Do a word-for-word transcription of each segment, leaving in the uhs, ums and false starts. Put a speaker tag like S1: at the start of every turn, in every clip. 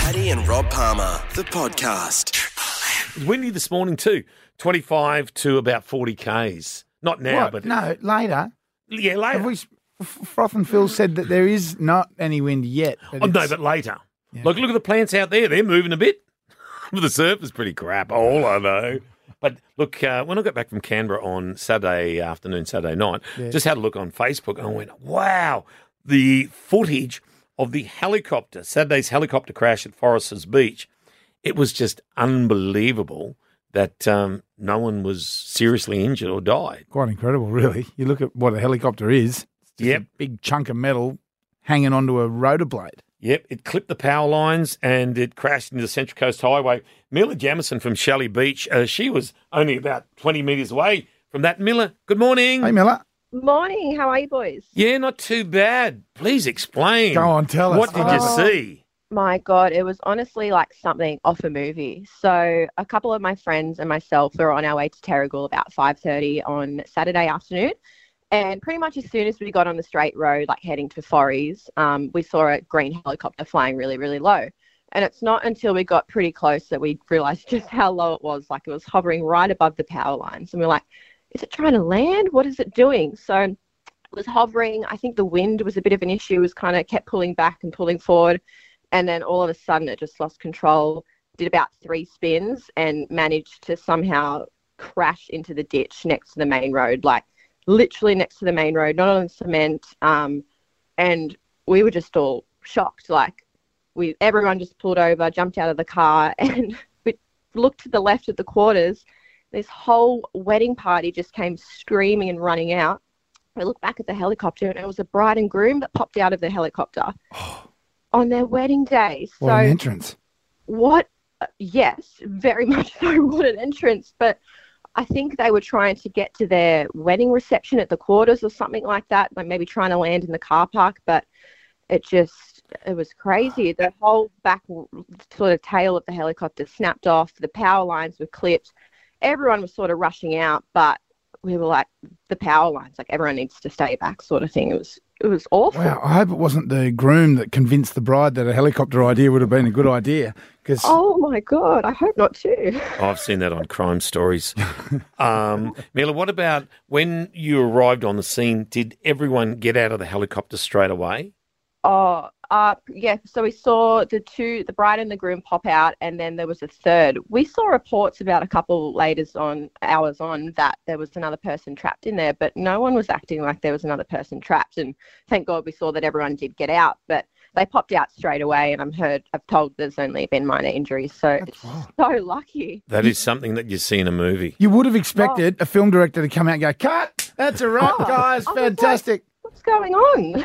S1: Paddy and Rob Palmer, the podcast.
S2: It was windy this morning too, twenty-five to about forty kays. Not now,
S3: What?
S2: but
S3: No, later.
S2: yeah, later.
S3: Have we, F- Froth and Phil said that there is not any wind yet.
S2: Oh, no,
S3: it's-
S2: but later.
S3: Yeah.
S2: Look, look at the plants out there. They're moving a bit. But the surf is pretty crap. All I know. But look, uh, when I got back from Canberra on Saturday afternoon, Saturday night,
S3: Yeah.
S2: just had a look on Facebook and I went, wow, the footage of the helicopter, Saturday's helicopter crash at Foresters Beach, it was just unbelievable that um, no one was seriously injured or died.
S3: Quite incredible, really. You look at what a helicopter is. It's just
S2: Yep.
S3: a big chunk of metal hanging onto a rotor blade.
S2: Yep, it clipped the power lines and it crashed into the Central Coast Highway. Mila Jamison from Shelley Beach, uh, she was only about twenty metres away from that. Mila, good morning.
S3: Hey, Miller.
S4: Morning, how are you boys?
S2: Yeah, not too bad. Please explain.
S3: Go on, tell us.
S2: What did you
S4: Oh.
S2: see?
S4: My God, it was honestly like something off a movie. So a couple of my friends and myself were on our way to Terrigal about five thirty on Saturday afternoon. And pretty much as soon as we got on the straight road, like heading to Forries, um, we saw a green helicopter flying really, really low. And it's not until we got pretty close that we realised just how low it was. Like it was hovering right above the power lines. And we're like, is it trying to land? What is it doing? So it was hovering. I think the wind was a bit of an issue. It was kind of kept pulling back and pulling forward. And then all of a sudden it just lost control, did about three spins and managed to somehow crash into the ditch next to the main road, like literally next to the main road, not on cement. Um, and we were just all shocked. Like we, everyone just pulled over, jumped out of the car and we looked to the left at the quarters. This whole wedding party just came screaming and running out. We looked back at the helicopter and it was a bride and groom that popped out of the helicopter on their wedding day.
S3: What
S4: So
S3: an entrance.
S4: what, uh, yes, very much so, what an entrance. But I think they were trying to get to their wedding reception at the quarters or something like that, like maybe trying to land in the car park. But it just, it was crazy. The whole back sort of tail of the helicopter snapped off. The power lines were clipped. Everyone was sort of rushing out, but we were like, the power lines, like everyone needs to stay back sort of thing. It was, it was awful.
S3: Wow, I hope it wasn't the groom that convinced the bride that a helicopter idea would have been a good idea. Because
S4: Oh my God, I hope not too.
S2: I've seen that on Crime Stories. Um, Mila, what about when you arrived on the scene, did everyone get out of the helicopter straight away?
S4: Oh, uh, yeah. So we saw the two, the bride and the groom pop out, and then there was a third. We saw reports about a couple laters on, hours on, that there was another person trapped in there, but no one was acting like there was another person trapped. And thank God we saw that everyone did get out, but they popped out straight away. And I'm heard, I've told there's only been minor injuries, so it's so lucky.
S2: That is something that you see in a movie.
S3: you would have expected a film director to come out and go, cut, that's a wrap,
S4: Oh,
S3: guys,
S4: I was like,
S3: fantastic.
S4: What's going on?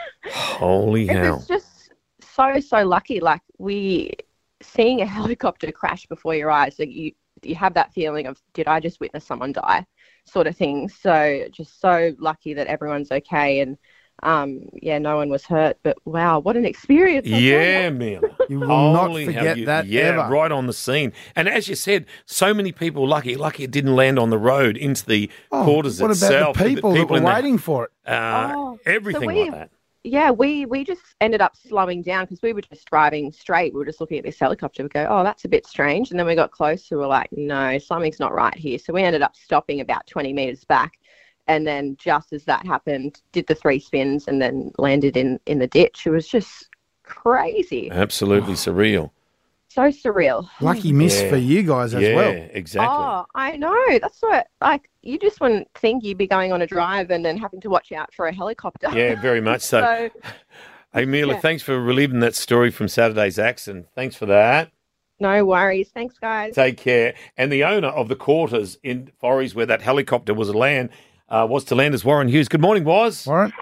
S2: Holy
S4: It
S2: hell.
S4: was just so, so lucky. Like we, seeing a helicopter crash before your eyes, like you, you have that feeling of, did I just witness someone die sort of thing. So just so lucky that everyone's okay. And um, yeah, no one was hurt, but wow, what an experience. I tell you.
S2: Yeah, Mila.
S3: You will
S2: Holy
S3: not
S2: hell,
S3: forget
S2: you-
S3: that
S2: Yeah,
S3: ever.
S2: right on the scene. And as you said, so many people lucky. Lucky it didn't land on the road into the
S3: Oh,
S2: quarters
S3: what
S2: itself.
S3: about the people that were
S2: in the-
S3: waiting for it?
S2: Uh,
S4: Oh,
S2: everything
S4: so we-
S2: like that.
S4: Yeah, we, we just ended up slowing down because we were just driving straight. We were just looking at this helicopter. We go, oh, that's a bit strange. And then we got closer. We were like, no, something's not right here. So we ended up stopping about twenty metres back. And then just as that happened, did the three spins and then landed in, in the ditch. It was just crazy.
S2: Absolutely surreal.
S4: So surreal.
S3: Lucky miss
S2: Yeah.
S3: for you guys as
S2: yeah,
S3: well.
S2: exactly.
S4: Oh, I know. That's what, like, you just wouldn't think you'd be going on a drive and then having to watch out for a helicopter.
S2: Yeah, very much so.
S4: So,
S2: Hey, Mila,
S4: yeah.
S2: thanks for reliving that story from Saturday's accident. Thanks for that.
S4: no worries. Thanks, guys.
S2: Take care. And the owner of the quarters in Forries where that helicopter was to land, uh, was to land is Warren Hughes. Good morning, Was.
S3: Warren?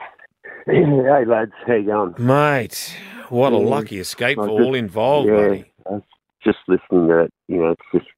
S5: Hey lads, how you going?
S2: Mate, what a
S5: Yeah.
S2: lucky escape
S5: I
S2: for
S5: just-
S2: all involved,
S5: yeah,
S2: buddy.
S5: I was just listening to it. You know, it's just,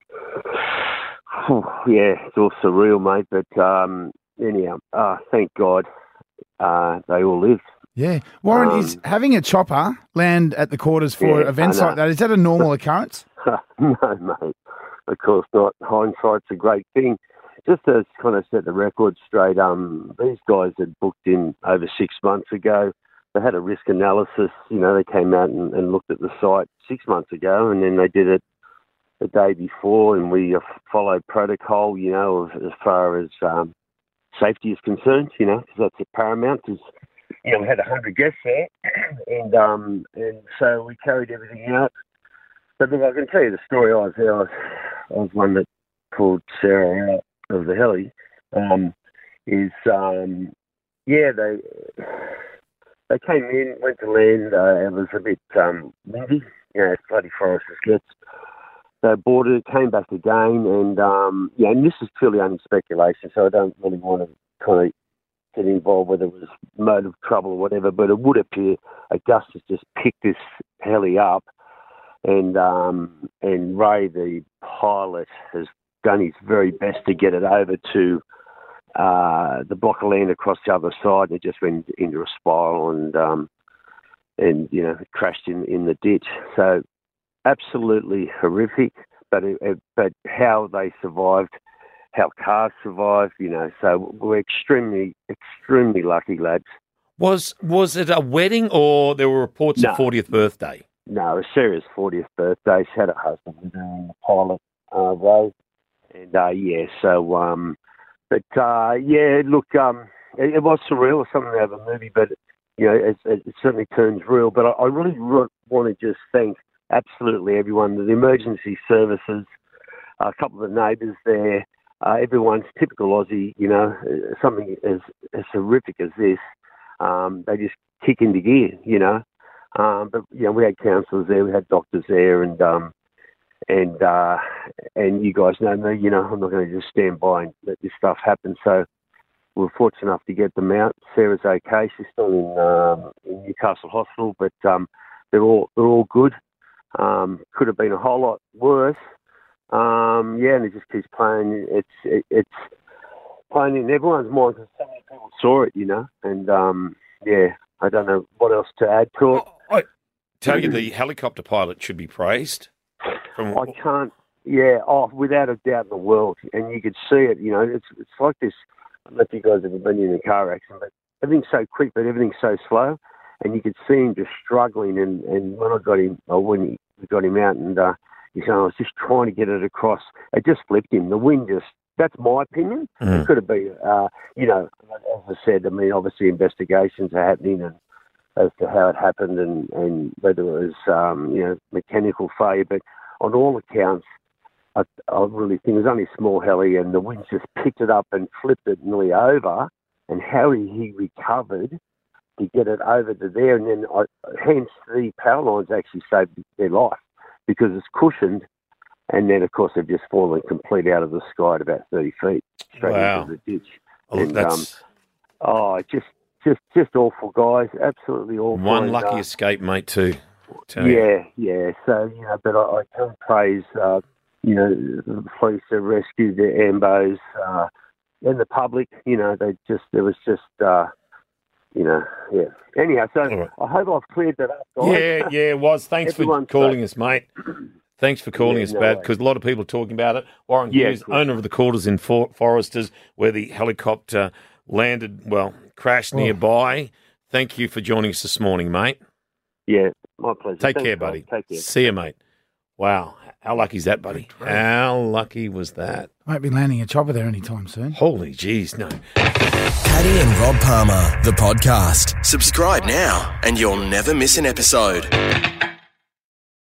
S5: yeah, it's all surreal, mate. But um, anyhow, uh, thank God uh, they all lived.
S3: Yeah. Warren,
S5: Um,
S3: is having a chopper land at the quarters for
S5: Yeah,
S3: events
S5: I know.
S3: like that, is that a normal occurrence?
S5: No, mate. Of course not. Hindsight's a great thing. Just to kind of set the record straight, um, these guys had booked in over six months ago they had a risk analysis. You know, they came out and, and looked at the site six months ago, and then they did it the day before, and we uh, followed protocol, you know, of, as far as um, safety is concerned, you know, because that's a paramount. Cause, you know, we had one hundred guests there, and um, and so we carried everything out. But look, I can tell you the story. I was there. I was, I was one that pulled Sarah out of the heli. Um, is um, yeah, they they came in, went to land. Uh, it was a bit um, windy, you know, as bloody forest as gets. They boarded, came back again, and um, yeah, and this is purely only speculation, so I don't really want to kind of get involved whether it was motive trouble or whatever, but it would appear Augustus just picked this heli up, and um, and Ray, the pilot, has done his very best to get it over to uh, the block of land across the other side, and it just went into a spiral and, um, and you know, crashed in, in the ditch. So, absolutely horrific, but it, it, but how they survived, how cars survived, you know. So we're extremely, extremely lucky, lads.
S2: Was was it a wedding, or there were reports
S5: No.
S2: of fortieth birthday?
S5: No, it was Sarah's fortieth birthday. She had a husband with her in the pilot uh, role, and uh, yeah. So, um, but uh, yeah, look, um, it, it was surreal, something out of a movie, but you know, it, it certainly turns real. But I, I really re- want to just thank absolutely everyone, the emergency services, a couple of the neighbours there, uh, everyone's typical Aussie, you know, something as, as horrific as this, um, they just kick into gear, you know. Um, but, you know, we had counsellors there, we had doctors there, and um, and uh, and you guys know me, you know, I'm not going to just stand by and let this stuff happen. So we were fortunate enough to get them out. Sarah's okay, she's still in, um, in Newcastle Hospital, but um, they're all they're all good. Um, could have been a whole lot worse. Um, yeah, and it just keeps playing. It's it, it's playing in everyone's mind because so many people saw it, you know. And um, yeah, I don't know what else to add to it.
S2: I tell you, the helicopter pilot should be praised. From...
S5: I can't. Yeah, oh, without a doubt in the world. And you could see it. You know, it's it's like this. I don't know if you guys have ever been in a car accident, but everything's so quick, but everything's so slow. And you could see him just struggling. And, and when I got him, or when we got him out, and uh, he said, I was just trying to get it across. It just flipped him. The wind just, that's my opinion. Mm. It could have been, uh, you know, as I said, I mean, obviously investigations are happening and as to how it happened and, and whether it was, um, you know, mechanical failure. But on all accounts, I, I really think it was only a small heli and the wind just picked it up and flipped it nearly over. And how he, he recovered to get it over to there, and then I, hence the power lines actually saved their life because it's cushioned, and then of course they've just fallen completely out of the sky at about thirty feet straight
S2: wow.
S5: into the ditch.
S2: Oh,
S5: and,
S2: that's...
S5: um, oh, just, just, just awful, guys. Absolutely awful.
S2: One
S5: and,
S2: lucky
S5: uh,
S2: escape, mate, too.
S5: Yeah, you. yeah. So you know, but I, I can praise, uh, you know, the police that rescued the Ambos uh, and the public. You know, they just there was just. Uh, You know, yeah. Anyhow, so right. I hope I've cleared that up, guys.
S2: Yeah, yeah, it was. Thanks Everyone's for calling safe. us, mate. Thanks for calling yeah, us, no Bad, because a lot of people are talking about it. Warren yeah, Hughes, owner of the Quarters in For- Foresters, where the helicopter landed, well, crashed oh. nearby. Thank you for joining us this morning, mate.
S5: Yeah, my pleasure.
S2: Take
S5: Thanks,
S2: care, buddy.
S5: Take care.
S2: See you, mate. Wow. How lucky is that, buddy? How lucky was that?
S3: Won't be landing a chopper there anytime soon.
S2: Holy jeez, no.
S1: Paddy and Rob Palmer, the podcast. Subscribe now and you'll never miss an episode.